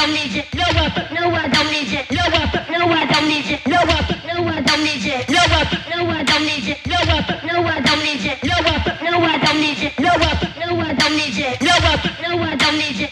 don't need you. No, I don't need you. No, I don't need you. No, I don't need you. No, I don't need you. No, I don't need you. No, I don't need you. No, I don't need you. No, I don't need you.